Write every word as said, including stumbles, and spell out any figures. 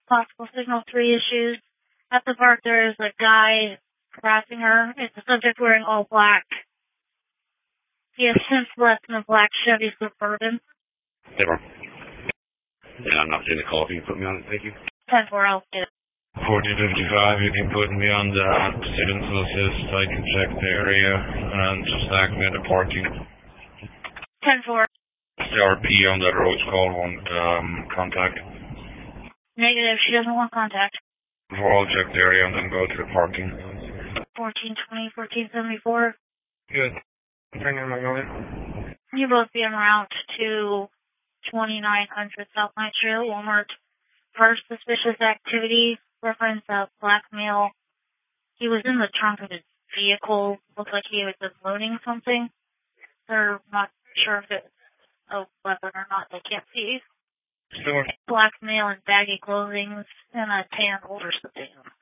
Possible signal three issues. At the park, there is a guy harassing her. It's a subject wearing all black. He has since left in a black Chevy Suburban. Never. Yeah, I'm not doing the call. Can you put me on it? Thank you. ten four, I'll do it. fourteen fifty-five, you can put me on the students assist. I can check the area and just act me at the parking. ten four. C R P on that road call want um, contact. Negative, she doesn't want contact. I'll check the area and then go to the parking. fourteen twenty, fourteen seventy-four. Good. Bring in my going. You both be en route to twenty-nine hundred South Night Trail, Walmart. First suspicious activity, reference of black male. He was in the trunk of his vehicle. Looks like he was unloading something. They're not sure if it's a weapon or not. They can't see. Sure. Black male in baggy clothing and a tan older sedan.